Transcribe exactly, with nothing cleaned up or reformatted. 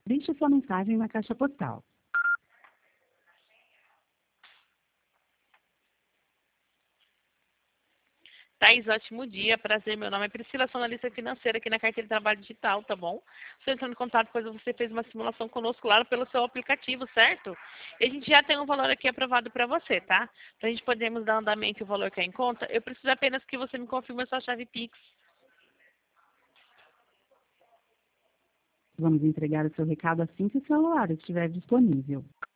Deixe sua mensagem na caixa postal. Thaís, ótimo dia, prazer, meu nome é Priscila, sou analista financeira aqui na Carteira de Trabalho Digital, tá bom? Estou entrando em contato, pois você fez uma simulação conosco lá pelo seu aplicativo, certo? E a gente já tem um valor aqui aprovado para você, tá? Para a gente podermos dar andamento e o valor que é em conta, eu preciso apenas que você me confirme a sua chave Pix. Vamos entregar o seu recado assim que o celular estiver disponível.